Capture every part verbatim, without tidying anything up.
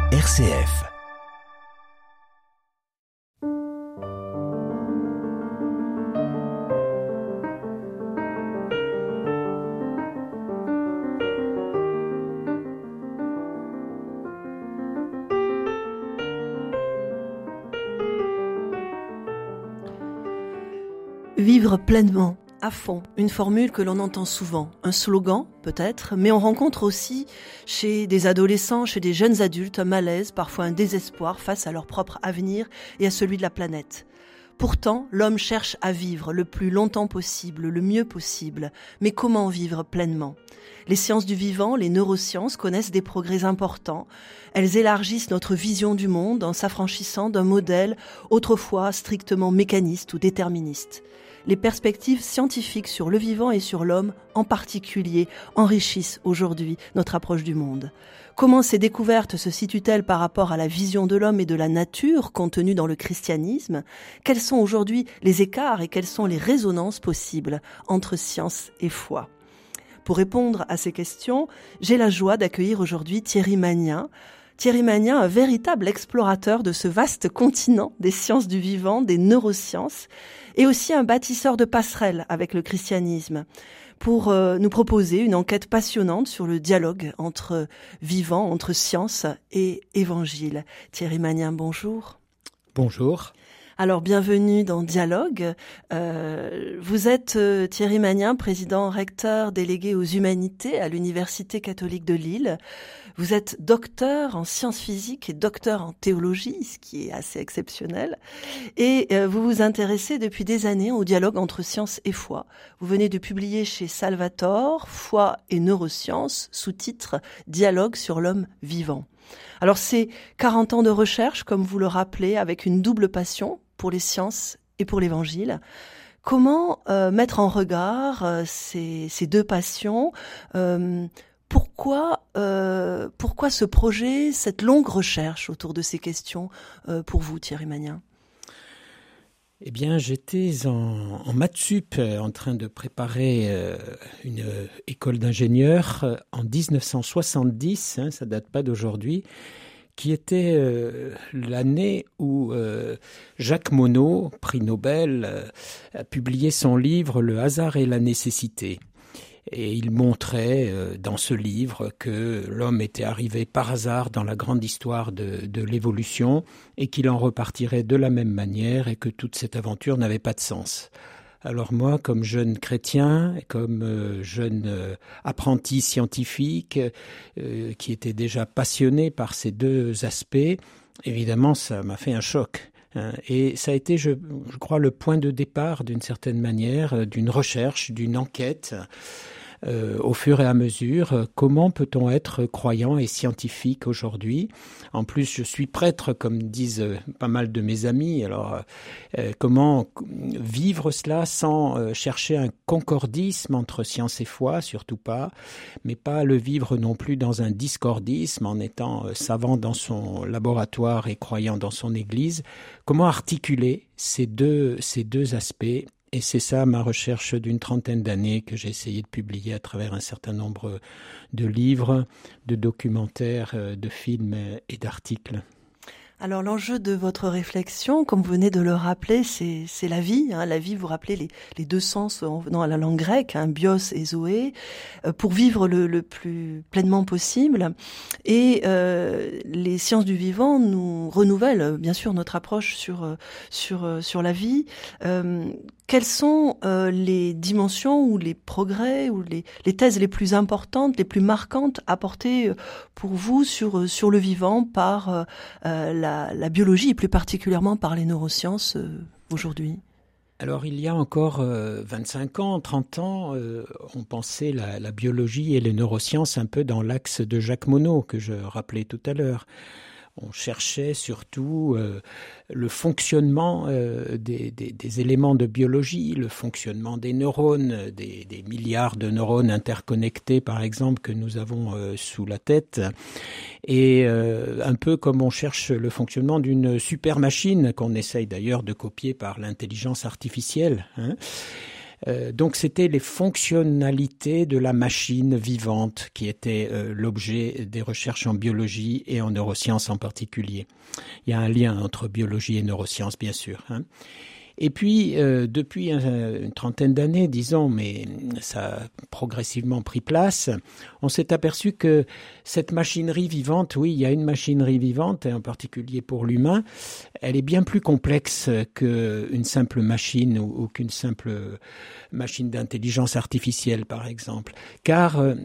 R C F. Vivre pleinement, à fond, une formule que l'on entend souvent, un slogan peut-être, mais on rencontre aussi chez des adolescents, chez des jeunes adultes un malaise, parfois un désespoir face à leur propre avenir et à celui de la planète. Pourtant, l'homme cherche à vivre le plus longtemps possible, le mieux possible. Mais comment vivre pleinement ? Les sciences du vivant, les neurosciences connaissent des progrès importants. Elles élargissent notre vision du monde en s'affranchissant d'un modèle autrefois strictement mécaniste ou déterministe. Les perspectives scientifiques sur le vivant et sur l'homme, en particulier, enrichissent aujourd'hui notre approche du monde. Comment ces découvertes se situent-elles par rapport à la vision de l'homme et de la nature contenue dans le christianisme ? Quels sont aujourd'hui les écarts et quelles sont les résonances possibles entre science et foi ? Pour répondre à ces questions, j'ai la joie d'accueillir aujourd'hui Thierry Magnin. Thierry Magnin, un véritable explorateur de ce vaste continent des sciences du vivant, des neurosciences, et aussi un bâtisseur de passerelles avec le christianisme, pour euh, nous proposer une enquête passionnante sur le dialogue entre vivant, entre science et évangile. Thierry Magnin, bonjour. Bonjour. Alors, bienvenue dans Dialogue. Euh, vous êtes euh, Thierry Magnin, président recteur délégué aux humanités à l'Université catholique de Lille. Vous êtes docteur en sciences physiques et docteur en théologie, ce qui est assez exceptionnel. Et euh, vous vous intéressez depuis des années au dialogue entre science et foi. Vous venez de publier chez Salvator, Foi et neurosciences, sous-titre « Dialogue sur l'homme vivant ». Alors, c'est quarante ans de recherche, comme vous le rappelez, avec une double passion pour les sciences et pour l'évangile. Comment euh, mettre en regard euh, ces, ces deux passions ? euh, Pourquoi, euh, pourquoi ce projet, cette longue recherche autour de ces questions euh, pour vous, Thierry Magnin ? Eh bien, j'étais en, en maths sup en train de préparer euh, une euh, école d'ingénieur euh, en dix-neuf cent soixante-dix, hein, ça date pas d'aujourd'hui, qui était euh, l'année où euh, Jacques Monod, prix Nobel, euh, a publié son livre « Le hasard et la nécessité ». Et il montrait euh, dans ce livre que l'homme était arrivé par hasard dans la grande histoire de, de l'évolution et qu'il en repartirait de la même manière et que toute cette aventure n'avait pas de sens. Alors moi, comme jeune chrétien, comme euh, jeune euh, apprenti scientifique euh, qui était déjà passionné par ces deux aspects, évidemment, ça m'a fait un choc. Et ça a été, je, je crois, le point de départ, d'une certaine manière, d'une recherche, d'une enquête. Euh, au fur et à mesure, comment peut-on être croyant et scientifique aujourd'hui ? En plus, je suis prêtre, comme disent euh, pas mal de mes amis. Alors, euh, comment vivre cela sans euh, chercher un concordisme entre science et foi, surtout pas, mais pas le vivre non plus dans un discordisme en étant euh, savant dans son laboratoire et croyant dans son église. Comment articuler ces deux, ces deux aspects ? Et c'est ça ma recherche d'une trentaine d'années que j'ai essayé de publier à travers un certain nombre de livres, de documentaires, de films et d'articles. Alors l'enjeu de votre réflexion, comme vous venez de le rappeler, c'est, c'est la vie. Hein. La vie, vous rappelez les, les deux sens en venant à la langue grecque, hein, bios et zoé, euh, pour vivre le, le plus pleinement possible. Et euh, les sciences du vivant nous renouvellent bien sûr notre approche sur sur sur la vie. Euh, Quelles sont euh, les dimensions ou les progrès ou les, les thèses les plus importantes, les plus marquantes apportées pour vous sur sur le vivant par euh, la, la biologie et plus particulièrement par les neurosciences euh, aujourd'hui ? Alors il y a encore euh, vingt-cinq ans, trente ans, euh, on pensait la, la biologie et les neurosciences un peu dans l'axe de Jacques Monod que je rappelais tout à l'heure. On cherchait surtout euh, le fonctionnement euh, des, des, des éléments de biologie, le fonctionnement des neurones, des, des milliards de neurones interconnectés, par exemple, que nous avons euh, sous la tête. Et euh, un peu comme on cherche le fonctionnement d'une super machine, qu'on essaye d'ailleurs de copier par l'intelligence artificielle, hein. Euh, donc c'était les fonctionnalités de la machine vivante qui étaient euh, l'objet des recherches en biologie et en neurosciences en particulier. Il y a un lien entre biologie et neurosciences, bien sûr, hein. Et puis, euh, depuis un, une trentaine d'années, disons, mais ça a progressivement pris place, on s'est aperçu que cette machinerie vivante, oui, il y a une machinerie vivante, et en particulier pour l'humain, elle est bien plus complexe qu'une simple machine ou, ou qu'une simple machine d'intelligence artificielle, par exemple. Car euh,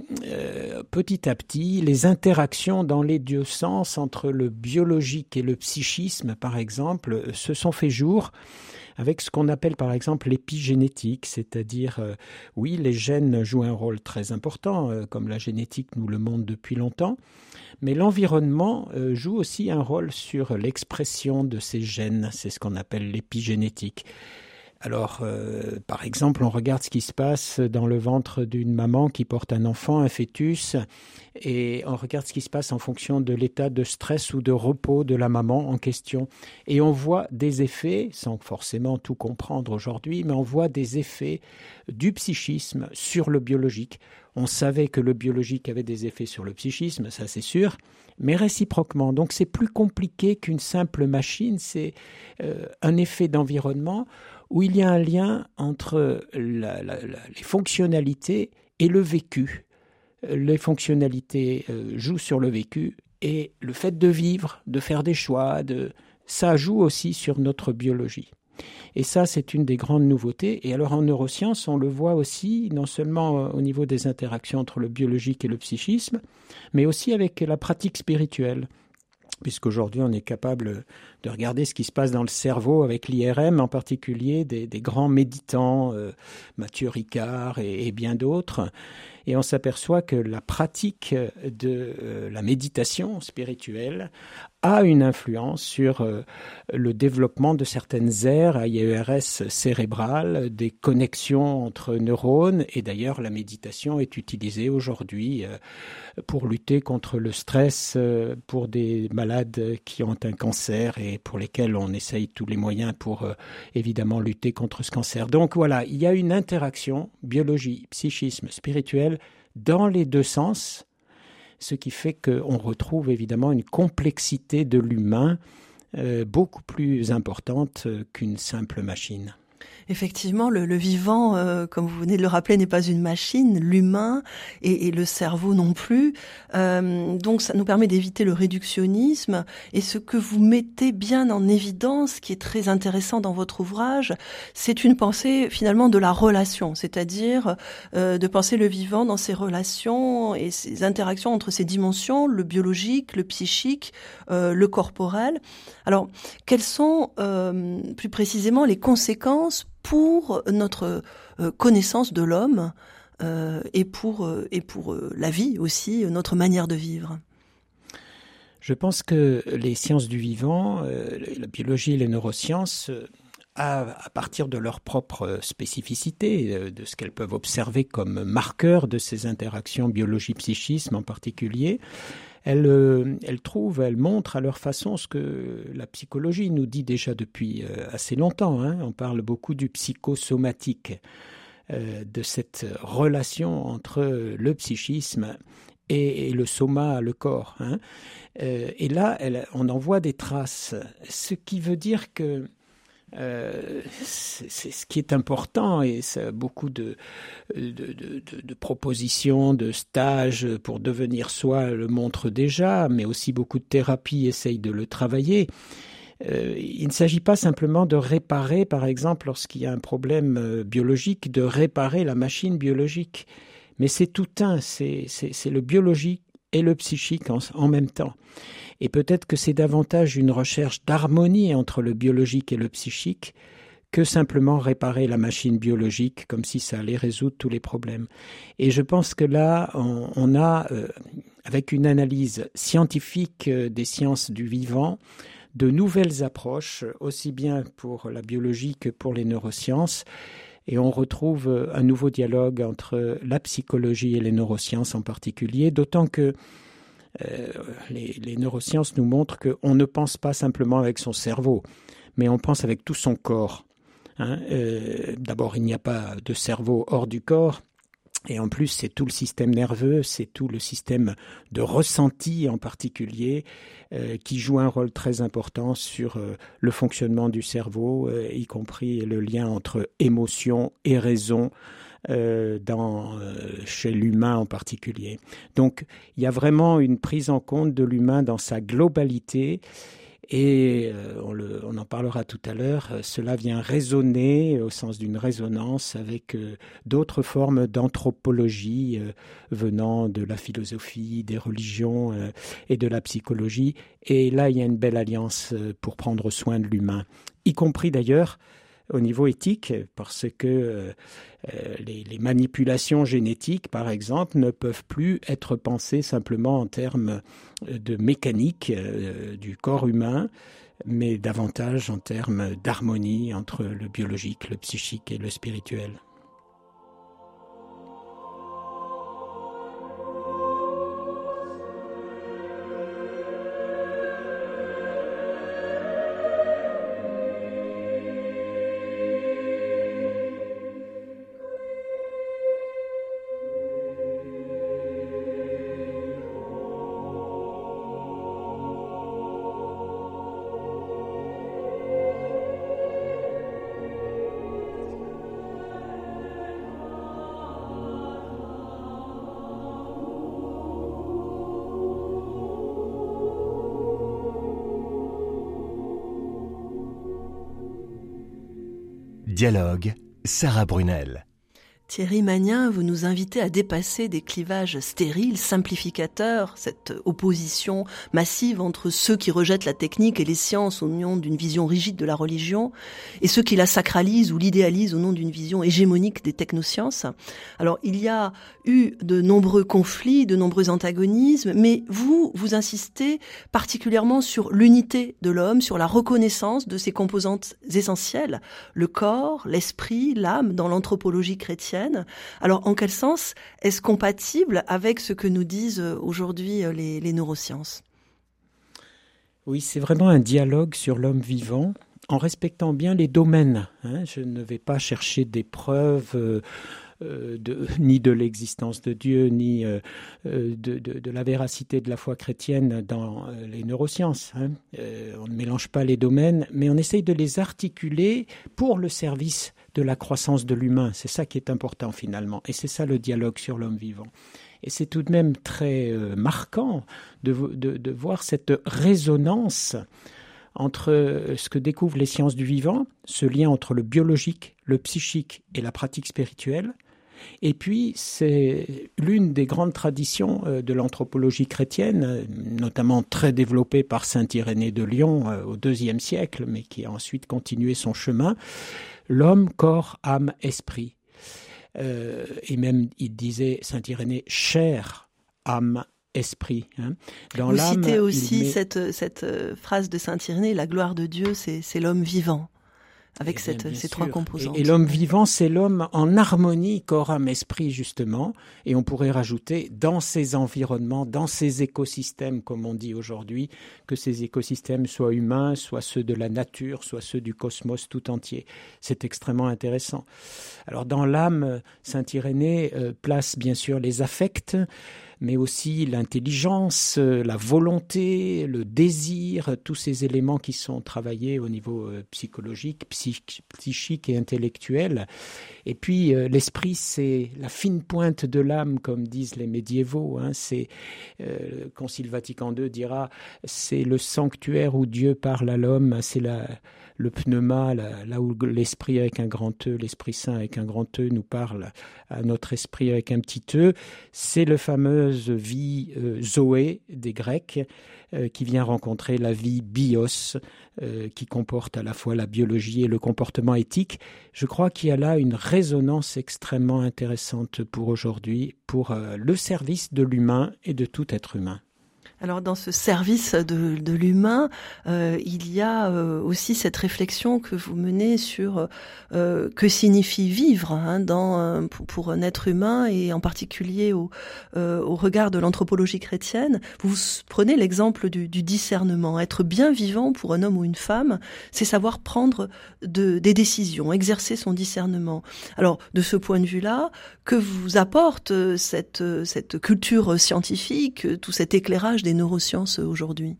petit à petit, les interactions dans les deux sens entre le biologique et le psychisme, par exemple, se sont fait jour avec ce qu'on appelle par exemple l'épigénétique, c'est-à-dire, euh, oui, les gènes jouent un rôle très important, euh, comme la génétique nous le montre depuis longtemps, mais l'environnement euh, joue aussi un rôle sur l'expression de ces gènes, c'est ce qu'on appelle l'épigénétique. Alors, euh, par exemple, on regarde ce qui se passe dans le ventre d'une maman qui porte un enfant, un fœtus, et on regarde ce qui se passe en fonction de l'état de stress ou de repos de la maman en question. Et on voit des effets, sans forcément tout comprendre aujourd'hui, mais on voit des effets du psychisme sur le biologique. On savait que le biologique avait des effets sur le psychisme, ça c'est sûr, mais réciproquement. Donc c'est plus compliqué qu'une simple machine, c'est euh, un effet d'environnement où il y a un lien entre la, la, la, les fonctionnalités et le vécu. Les fonctionnalités euh, jouent sur le vécu et le fait de vivre, de faire des choix, de, ça joue aussi sur notre biologie. Et ça, c'est une des grandes nouveautés. Et alors en neurosciences, on le voit aussi, non seulement au niveau des interactions entre le biologique et le psychisme, mais aussi avec la pratique spirituelle. Puisqu'aujourd'hui, on est capable de regarder ce qui se passe dans le cerveau avec l'I R M, en particulier des, des grands méditants, euh, Mathieu Ricard et, et bien d'autres. Et on s'aperçoit que la pratique de euh, la méditation spirituelle a une influence sur euh, le développement de certaines aires à I E R S cérébrales, des connexions entre neurones. Et d'ailleurs, la méditation est utilisée aujourd'hui euh, pour lutter contre le stress, euh, pour des malades qui ont un cancer et pour lesquels on essaye tous les moyens pour euh, évidemment lutter contre ce cancer. Donc voilà, il y a une interaction biologie, psychisme, spirituel dans les deux sens, ce qui fait qu'on retrouve évidemment une complexité de l'humain euh, beaucoup plus importante qu'une simple machine. Effectivement, le, le vivant, euh, comme vous venez de le rappeler, n'est pas une machine, l'humain et, et le cerveau non plus. Euh, donc ça nous permet d'éviter le réductionnisme. Et ce que vous mettez bien en évidence, qui est très intéressant dans votre ouvrage, c'est une pensée finalement de la relation, c'est-à-dire euh, de penser le vivant dans ses relations et ses interactions entre ses dimensions, le biologique, le psychique, euh, le corporel. Alors, quelles sont euh, plus précisément les conséquences pour notre euh, connaissance de l'homme euh, et pour, euh, et pour euh, la vie aussi, notre manière de vivre? Je pense que les sciences du vivant, euh, la biologie et les neurosciences, euh, à, à partir de leur propre spécificité, euh, de ce qu'elles peuvent observer comme marqueurs de ces interactions biologie-psychisme en particulier, Elles, euh, elles trouvent, elles montrent à leur façon ce que la psychologie nous dit déjà depuis euh, assez longtemps. Hein. On parle beaucoup du psychosomatique, euh, de cette relation entre le psychisme et, et le soma, le corps. Hein. Euh, et là, elle, on en voit des traces, ce qui veut dire que Euh, c'est, c'est ce qui est important et ça, beaucoup de, de, de, de, de propositions, de stages pour devenir soi le montrent déjà, mais aussi beaucoup de thérapies essayent de le travailler. Euh, il ne s'agit pas simplement de réparer, par exemple, lorsqu'il y a un problème biologique, de réparer la machine biologique, mais c'est tout un, c'est, c'est, c'est le biologique et le psychique en, en même temps. Et peut-être que c'est davantage une recherche d'harmonie entre le biologique et le psychique que simplement réparer la machine biologique comme si ça allait résoudre tous les problèmes. Et je pense que là, on, on a, euh, avec une analyse scientifique euh, des sciences du vivant, de nouvelles approches, aussi bien pour la biologie que pour les neurosciences. Et on retrouve un nouveau dialogue entre la psychologie et les neurosciences en particulier, d'autant que Euh, les, les neurosciences nous montrent qu'on ne pense pas simplement avec son cerveau, mais on pense avec tout son corps. Hein. Euh, d'abord, il n'y a pas de cerveau hors du corps. Et en plus, c'est tout le système nerveux, c'est tout le système de ressenti en particulier euh, qui joue un rôle très important sur euh, le fonctionnement du cerveau, euh, y compris le lien entre émotion et raison euh, dans, euh, chez l'humain en particulier. Donc, il y a vraiment une prise en compte de l'humain dans sa globalité. Et euh, on, le, on en parlera tout à l'heure, euh, cela vient résonner au sens d'une résonance avec euh, d'autres formes d'anthropologie euh, venant de la philosophie, des religions euh, et de la psychologie. Et là, il y a une belle alliance euh, pour prendre soin de l'humain, y compris d'ailleurs au niveau éthique, parce que euh, les, les manipulations génétiques, par exemple, ne peuvent plus être pensées simplement en termes de mécanique euh, du corps humain, mais davantage en termes d'harmonie entre le biologique, le psychique et le spirituel. Dialogue, Sarah Brunel. Thierry Magnin, vous nous invitez à dépasser des clivages stériles, simplificateurs, cette opposition massive entre ceux qui rejettent la technique et les sciences au nom d'une vision rigide de la religion et ceux qui la sacralisent ou l'idéalisent au nom d'une vision hégémonique des technosciences. Alors, il y a eu de nombreux conflits, de nombreux antagonismes, mais vous, vous insistez particulièrement sur l'unité de l'homme, sur la reconnaissance de ses composantes essentielles, le corps, l'esprit, l'âme dans l'anthropologie chrétienne. Alors, en quel sens est-ce compatible avec ce que nous disent aujourd'hui les, les neurosciences ? Oui, c'est vraiment un dialogue sur l'homme vivant, en respectant bien les domaines. Hein. Je ne vais pas chercher des preuves euh, de, ni de l'existence de Dieu, ni euh, de, de, de la véracité de la foi chrétienne dans euh, les neurosciences. Hein. Euh, on ne mélange pas les domaines, mais on essaye de les articuler pour le service de la croissance de l'humain. C'est ça qui est important finalement. Et c'est ça le dialogue sur l'homme vivant. Et c'est tout de même très euh, marquant de, de, de voir cette résonance entre ce que découvrent les sciences du vivant, ce lien entre le biologique, le psychique et la pratique spirituelle. Et puis, c'est l'une des grandes traditions de l'anthropologie chrétienne, notamment très développée par saint Irénée de Lyon au deuxième siècle, mais qui a ensuite continué son chemin. L'homme, corps, âme, esprit. Euh, et même, il disait, saint Irénée, chair, âme, esprit. Hein. Dans Vous l'âme, citez aussi met... cette, cette phrase de saint Irénée, la gloire de Dieu, c'est, c'est l'homme vivant. Avec bien, cette, bien ces sûr. trois composantes. Et, et l'homme vivant, c'est l'homme en harmonie, corps, âme, esprit, justement. Et on pourrait rajouter dans ces environnements, dans ces écosystèmes, comme on dit aujourd'hui, que ces écosystèmes soient humains, soient ceux de la nature, soient ceux du cosmos tout entier. C'est extrêmement intéressant. Alors, dans l'âme, saint Irénée euh, place bien sûr les affects, mais aussi l'intelligence, la volonté, le désir, tous ces éléments qui sont travaillés au niveau psychologique, psychique et intellectuel. Et puis euh, l'esprit, c'est la fine pointe de l'âme, comme disent les médiévaux. Hein. C'est, euh, le Concile Vatican deux dira, c'est le sanctuaire où Dieu parle à l'homme, c'est la... le pneuma, là, là où l'esprit avec un grand E, l'Esprit Saint avec un grand E nous parle à notre esprit avec un petit E, c'est le fameuse vie euh, Zoé des Grecs euh, qui vient rencontrer la vie bios euh, qui comporte à la fois la biologie et le comportement éthique. Je crois qu'il y a là une résonance extrêmement intéressante pour aujourd'hui, pour euh, le service de l'humain et de tout être humain. Alors dans ce service de, de l'humain, euh, il y a euh, aussi cette réflexion que vous menez sur euh, que signifie vivre hein, dans, euh, pour, pour un être humain et en particulier au, euh, au regard de l'anthropologie chrétienne. Vous prenez l'exemple du, du discernement. Être bien vivant pour un homme ou une femme, c'est savoir prendre de, des décisions, exercer son discernement. Alors de ce point de vue-là, que vous apporte cette, cette culture scientifique, tout cet éclairage des neurosciences aujourd'hui?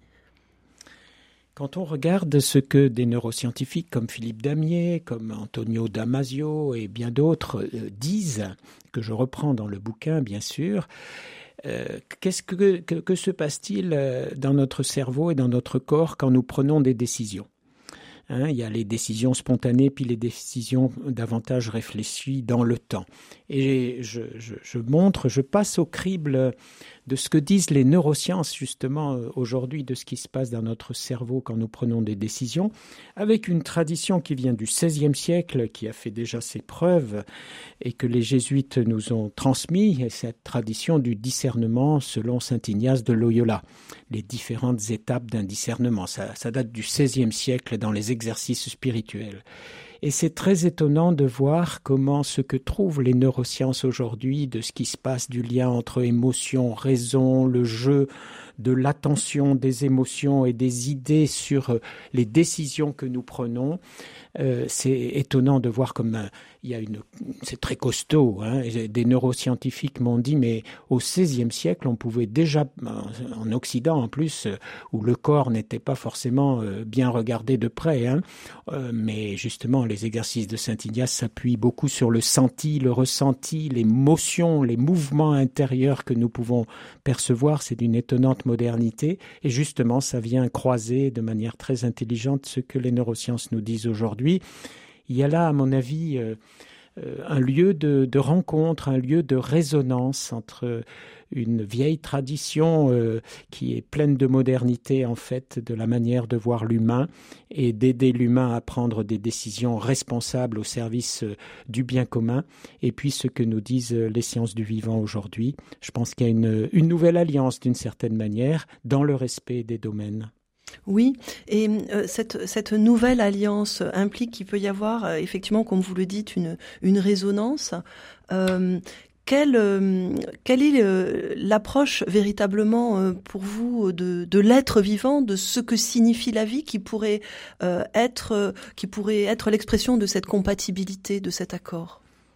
Quand on regarde ce que des neuroscientifiques comme Philippe Damier, comme Antonio Damasio et bien d'autres euh, disent, que je reprends dans le bouquin bien sûr, euh, qu'est-ce que, que, que se passe-t-il dans notre cerveau et dans notre corps quand nous prenons des décisions ? Hein, il y a les décisions spontanées, puis les décisions davantage réfléchies dans le temps. Et je, je, je montre, je passe au crible de ce que disent les neurosciences, justement, aujourd'hui, de ce qui se passe dans notre cerveau quand nous prenons des décisions, avec une tradition qui vient du seizième siècle, qui a fait déjà ses preuves, et que les jésuites nous ont transmis, et cette tradition du discernement selon saint Ignace de Loyola. Les différentes étapes d'un discernement. Ça, ça date du seizième siècle dans les exercices spirituels. Et c'est très étonnant de voir comment ce que trouvent les neurosciences aujourd'hui, de ce qui se passe, du lien entre émotion, raison, le jeu, de l'attention des émotions et des idées sur les décisions que nous prenons. Euh, c'est étonnant de voir comme euh, il y a une, c'est très costaud. Hein, des neuroscientifiques m'ont dit, mais au seizième siècle, on pouvait déjà, en Occident en plus, euh, où le corps n'était pas forcément euh, bien regardé de près, hein, euh, mais justement, les exercices de saint Ignace s'appuient beaucoup sur le senti, le ressenti, les motions, les mouvements intérieurs que nous pouvons percevoir. C'est d'une étonnante modernité, et justement, ça vient croiser de manière très intelligente ce que les neurosciences nous disent aujourd'hui. Il y a là, à mon avis, euh, euh, un lieu de, de rencontre, un lieu de résonance entre une vieille tradition euh, qui est pleine de modernité, en fait, de la manière de voir l'humain et d'aider l'humain à prendre des décisions responsables au service euh, du bien commun, et puis ce que nous disent les sciences du vivant aujourd'hui. Je pense qu'il y a une, une nouvelle alliance, d'une certaine manière, dans le respect des domaines. Oui, et euh, cette, cette nouvelle alliance implique qu'il peut y avoir, euh, effectivement, comme vous le dites, une, une résonance. Euh, quelle, euh, quelle est euh, l'approche véritablement euh, pour vous de, de l'être vivant, de ce que signifie la vie, qui pourrait euh, être, euh, qui pourrait être l'expression de cette compatibilité, de cet accord?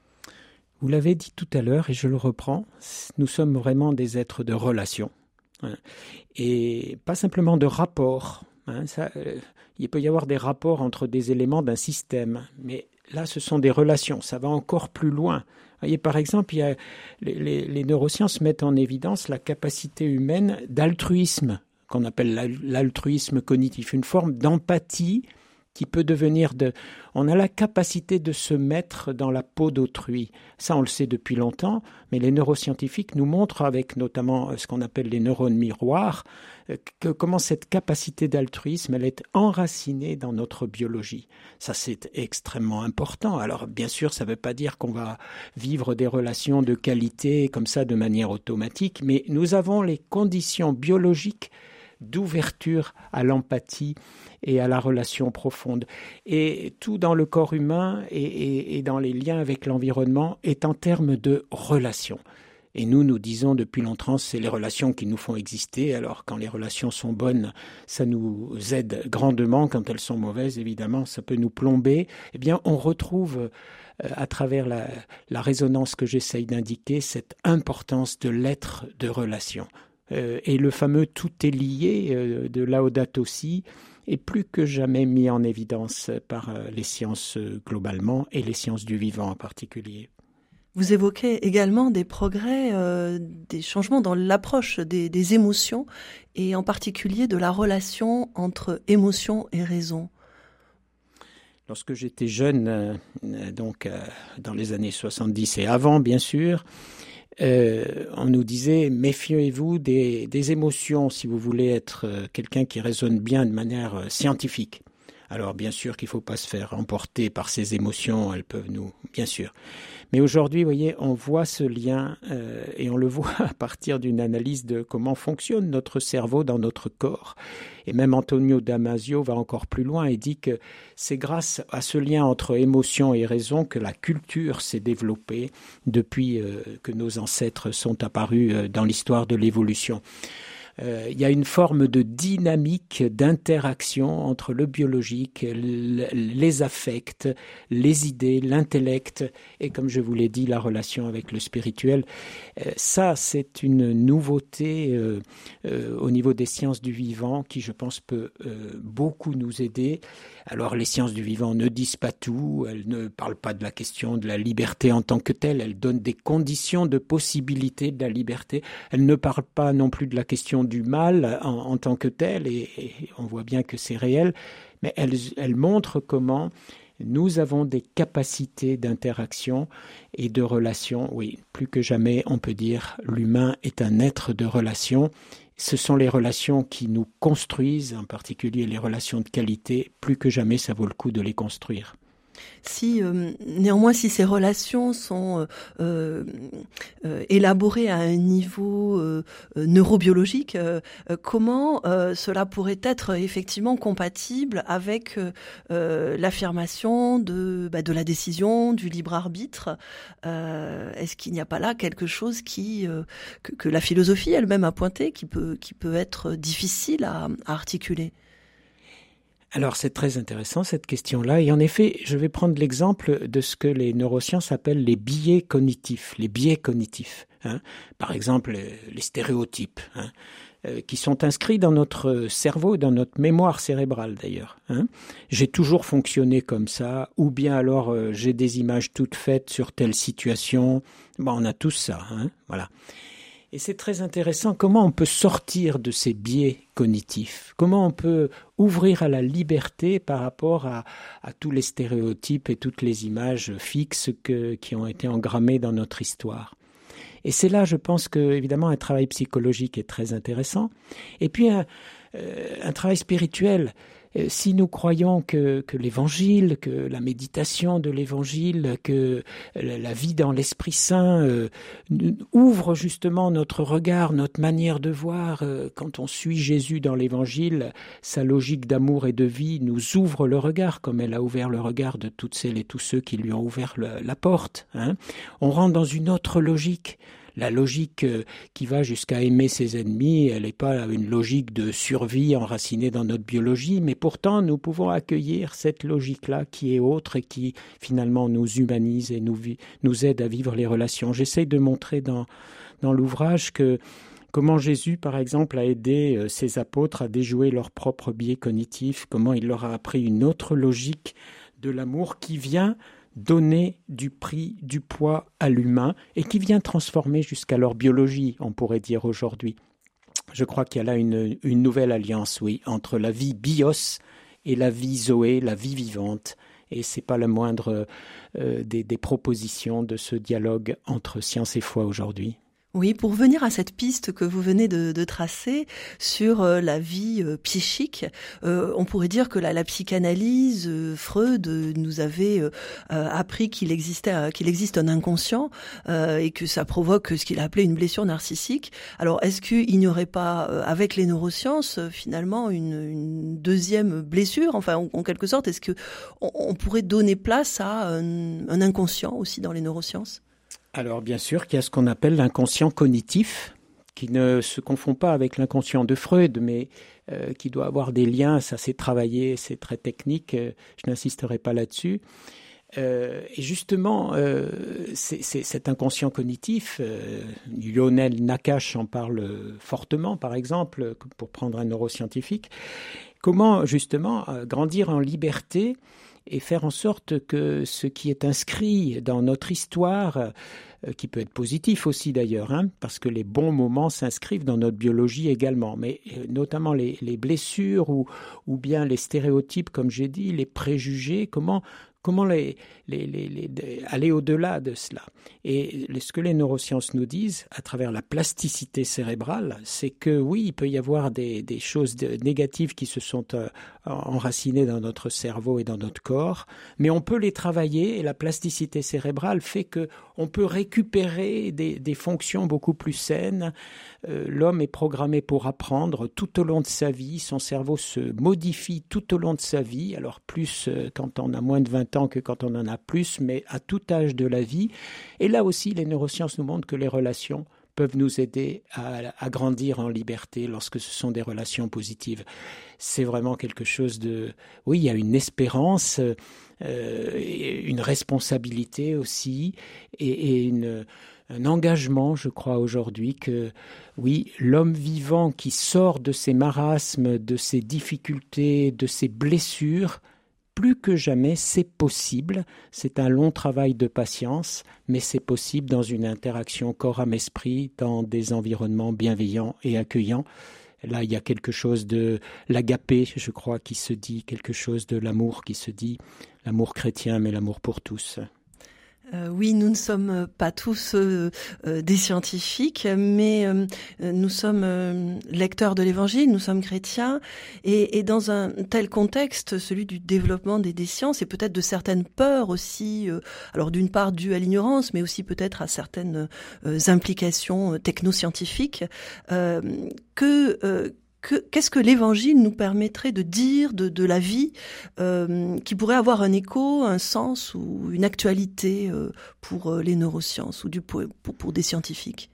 Vous l'avez dit tout à l'heure, et je le reprends, nous sommes vraiment des êtres de relation. Et pas simplement de rapports. Hein, ça, euh, il peut y avoir des rapports entre des éléments d'un système, mais là, ce sont des relations. Ça va encore plus loin. Vous voyez, par exemple, il y a, les, les, les neurosciences mettent en évidence la capacité humaine d'altruisme, qu'on appelle l'altruisme cognitif, une forme d'empathie qui peut devenir de... On a la capacité de se mettre dans la peau d'autrui. Ça, on le sait depuis longtemps, mais les neuroscientifiques nous montrent, avec notamment ce qu'on appelle les neurones miroirs, que comment cette capacité d'altruisme, elle est enracinée dans notre biologie. Ça, c'est extrêmement important. Alors, bien sûr, ça ne veut pas dire qu'on va vivre des relations de qualité comme ça de manière automatique, mais nous avons les conditions biologiques d'ouverture à l'empathie et à la relation profonde. Et tout dans le corps humain et, et, et dans les liens avec l'environnement est en termes de relations. Et nous, nous disons depuis longtemps, c'est les relations qui nous font exister. Alors, quand les relations sont bonnes, ça nous aide grandement. Quand elles sont mauvaises, évidemment, ça peut nous plomber. Eh bien, on retrouve, euh, à travers la, la résonance que j'essaye d'indiquer, cette importance de l'être de relation. Euh, et le fameux « tout est lié euh, » de Laudato Si est plus que jamais mis en évidence par euh, les sciences euh, globalement et les sciences du vivant en particulier. Vous évoquez également des progrès, euh, des changements dans l'approche des, des émotions et en particulier de la relation entre émotion et raison. Lorsque j'étais jeune, euh, donc euh, dans les années soixante-dix et avant bien sûr, Euh, on nous disait, méfiez-vous des, des émotions si vous voulez être euh, quelqu'un qui raisonne bien de manière euh, scientifique. Alors bien sûr qu'il ne faut pas se faire emporter par ces émotions, elles peuvent nous, bien sûr. Mais aujourd'hui, vous voyez, on voit ce lien euh, et on le voit à partir d'une analyse de comment fonctionne notre cerveau dans notre corps. Et même Antonio Damasio va encore plus loin et dit que c'est grâce à ce lien entre émotion et raison que la culture s'est développée depuis euh, que nos ancêtres sont apparus euh, dans l'histoire de l'évolution. Euh, il y a une forme de dynamique d'interaction entre le biologique, l- les affects, les idées, l'intellect et, comme je vous l'ai dit, la relation avec le spirituel. Euh, ça, c'est une nouveauté euh, euh, au niveau des sciences du vivant qui, je pense, peut euh, beaucoup nous aider. Alors, les sciences du vivant ne disent pas tout, elles ne parlent pas de la question de la liberté en tant que telle, elles donnent des conditions de possibilité de la liberté. Elles ne parlent pas non plus de la question du mal en, en tant que tel, et, et on voit bien que c'est réel, mais elle, elle montre comment nous avons des capacités d'interaction et de relation. Oui, plus que jamais, on peut dire l'humain est un être de relation. Ce sont les relations qui nous construisent, en particulier les relations de qualité. Plus que jamais, ça vaut le coup de les construire. Si euh, néanmoins, si ces relations sont euh, euh, élaborées à un niveau euh, neurobiologique, euh, comment euh, cela pourrait être effectivement compatible avec euh, l'affirmation de, bah, de la décision, du libre arbitre? euh, Est-ce qu'il n'y a pas là quelque chose qui euh, que, que la philosophie elle-même a pointé, qui peut qui peut être difficile à, à articuler? Alors c'est très intéressant cette question-là, et en effet je vais prendre l'exemple de ce que les neurosciences appellent les biais cognitifs, les biais cognitifs, hein. Par exemple les stéréotypes, hein, euh, qui sont inscrits dans notre cerveau, dans notre mémoire cérébrale d'ailleurs, hein. J'ai toujours fonctionné comme ça, ou bien alors euh, j'ai des images toutes faites sur telle situation, bon, on a tous ça, hein, voilà. Et c'est très intéressant comment on peut sortir de ces biais cognitifs, comment on peut ouvrir à la liberté par rapport à, à tous les stéréotypes et toutes les images fixes que, qui ont été engrammées dans notre histoire. Et c'est là, je pense que évidemment un travail psychologique est très intéressant. Et puis un, euh, un travail spirituel. Si nous croyons que, que l'évangile, que la méditation de l'évangile, que la vie dans l'Esprit Saint euh, ouvre justement notre regard, notre manière de voir, euh, quand on suit Jésus dans l'évangile, sa logique d'amour et de vie nous ouvre le regard, comme elle a ouvert le regard de toutes celles et tous ceux qui lui ont ouvert le, la porte, hein. On rentre dans une autre logique. La logique euh, qui va jusqu'à aimer ses ennemis, elle n'est pas une logique de survie enracinée dans notre biologie, mais pourtant nous pouvons accueillir cette logique-là qui est autre et qui finalement nous humanise et nous, vi- nous aide à vivre les relations. J'essaie de montrer dans, dans l'ouvrage que comment Jésus, par exemple, a aidé euh, ses apôtres à déjouer leurs propres biais cognitifs, comment il leur a appris une autre logique de l'amour qui vient donner du prix, du poids à l'humain et qui vient transformer jusqu'à leur biologie, on pourrait dire aujourd'hui. Je crois qu'il y a là une, une nouvelle alliance, oui, entre la vie bios et la vie zoé, la vie vivante. Et ce n'est pas la moindre euh, des, des propositions de ce dialogue entre science et foi aujourd'hui. Oui, pour venir à cette piste que vous venez de, de tracer sur euh, la vie euh, psychique, euh, on pourrait dire que la, la psychanalyse, euh, Freud euh, nous avait euh, euh, appris qu'il existait, euh, qu'il existe un inconscient euh, et que ça provoque ce qu'il a appelé une blessure narcissique. Alors, est-ce qu'il n'y aurait pas, euh, avec les neurosciences, euh, finalement, une, une deuxième blessure? Enfin, en, en quelque sorte, est-ce que on, on pourrait donner place à un, un inconscient aussi dans les neurosciences? Alors bien sûr qu'il y a ce qu'on appelle l'inconscient cognitif, qui ne se confond pas avec l'inconscient de Freud, mais euh, qui doit avoir des liens, ça c'est travaillé, c'est très technique, euh, je n'insisterai pas là-dessus. Euh, et justement, euh, c'est, c'est cet inconscient cognitif, euh, Lionel Nakache en parle fortement par exemple, pour prendre un neuroscientifique, comment justement euh, grandir en liberté et faire en sorte que ce qui est inscrit dans notre histoire, euh, qui peut être positif aussi d'ailleurs, hein, parce que les bons moments s'inscrivent dans notre biologie également, mais euh, notamment les, les blessures ou, ou bien les stéréotypes, comme j'ai dit, les préjugés, comment comment les, les, les, les, aller au-delà de cela. Et ce que les neurosciences nous disent, à travers la plasticité cérébrale, c'est que oui, il peut y avoir des, des choses de, négatives qui se sont euh, enracinées dans notre cerveau et dans notre corps, mais on peut les travailler, et la plasticité cérébrale fait que on peut récupérer des, des fonctions beaucoup plus saines. Euh, l'homme est programmé pour apprendre tout au long de sa vie, son cerveau se modifie tout au long de sa vie, alors plus euh, quand on a moins de vingt ans que quand on en a plus, mais à tout âge de la vie. Et là aussi, les neurosciences nous montrent que les relations peuvent nous aider à, à grandir en liberté lorsque ce sont des relations positives. C'est vraiment quelque chose de... Oui, il y a une espérance, euh, une responsabilité aussi, et, et une, un engagement, je crois, aujourd'hui que, oui, l'homme vivant qui sort de ses marasmes, de ses difficultés, de ses blessures, plus que jamais, c'est possible. C'est un long travail de patience, mais c'est possible dans une interaction corps âme esprit, dans des environnements bienveillants et accueillants. Là, il y a quelque chose de l'agapé, je crois, qui se dit, quelque chose de l'amour qui se dit, l'amour chrétien, mais l'amour pour tous. Euh, oui, nous ne sommes pas tous euh, euh, des scientifiques, mais euh, nous sommes euh, lecteurs de l'Évangile, nous sommes chrétiens, et, et dans un tel contexte, celui du développement des, des sciences, et peut-être de certaines peurs aussi, euh, alors d'une part due à l'ignorance, mais aussi peut-être à certaines euh, implications technoscientifiques, euh, que... Euh, Que, qu'est-ce que l'Évangile nous permettrait de dire de, de la vie euh, qui pourrait avoir un écho, un sens ou une actualité euh, pour euh, les neurosciences ou du, pour, pour des scientifiques?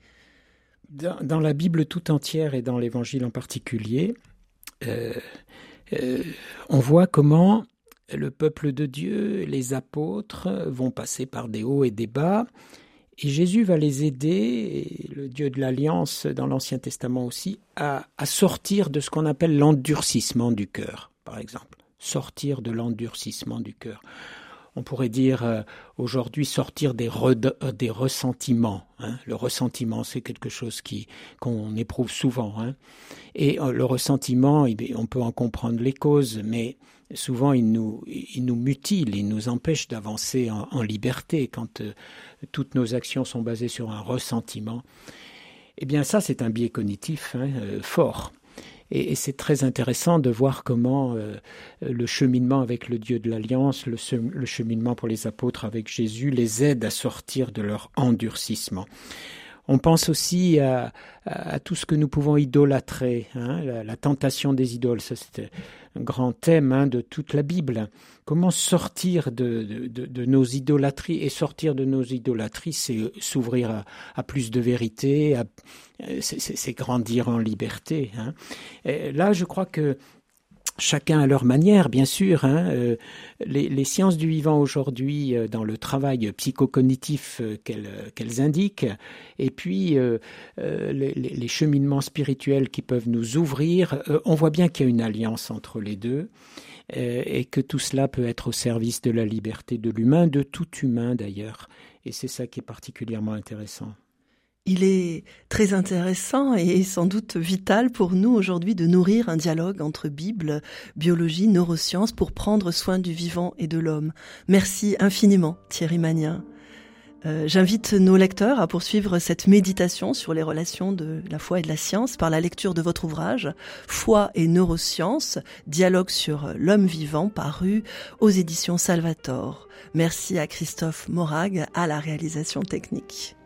Dans, dans la Bible tout entière et dans l'Évangile en particulier, euh, euh, on voit comment le peuple de Dieu, les apôtres, vont passer par des hauts et des bas. Et Jésus va les aider, et le Dieu de l'Alliance dans l'Ancien Testament aussi, à, à sortir de ce qu'on appelle l'endurcissement du cœur, par exemple. Sortir de l'endurcissement du cœur. On pourrait dire euh, aujourd'hui sortir des, re- des ressentiments. Hein. Le ressentiment, c'est quelque chose qui, qu'on éprouve souvent. Hein. Et euh, le ressentiment, on peut en comprendre les causes, mais souvent il nous, il nous mutile, il nous empêche d'avancer en, en liberté quand euh, toutes nos actions sont basées sur un ressentiment. Eh bien ça, c'est un biais cognitif hein, euh, fort. Et, et c'est très intéressant de voir comment euh, le cheminement avec le Dieu de l'Alliance, le, le cheminement pour les apôtres avec Jésus les aide à sortir de leur endurcissement. On pense aussi à, à, à tout ce que nous pouvons idolâtrer, hein, la, la tentation des idoles. Ça, c'est un grand thème hein, de toute la Bible. Comment sortir de, de, de, de nos idolâtries? Et sortir de nos idolâtries, c'est s'ouvrir à, à plus de vérité, à, c'est, c'est, c'est grandir en liberté. Hein. Et là, je crois que chacun à leur manière, bien sûr. Hein. Euh, les, les sciences du vivant aujourd'hui, euh, dans le travail psychocognitif euh, qu'elles, qu'elles indiquent, et puis euh, euh, les, les cheminements spirituels qui peuvent nous ouvrir, euh, on voit bien qu'il y a une alliance entre les deux, euh, et que tout cela peut être au service de la liberté de l'humain, de tout humain d'ailleurs. Et c'est ça qui est particulièrement intéressant. Il est très intéressant et sans doute vital pour nous aujourd'hui de nourrir un dialogue entre Bible, biologie, neurosciences pour prendre soin du vivant et de l'homme. Merci infiniment Thierry Magnin. Euh, j'invite nos lecteurs à poursuivre cette méditation sur les relations de la foi et de la science par la lecture de votre ouvrage « Foi et neurosciences, dialogue sur l'homme vivant » paru aux éditions Salvator. Merci à Christophe Morag à la réalisation technique.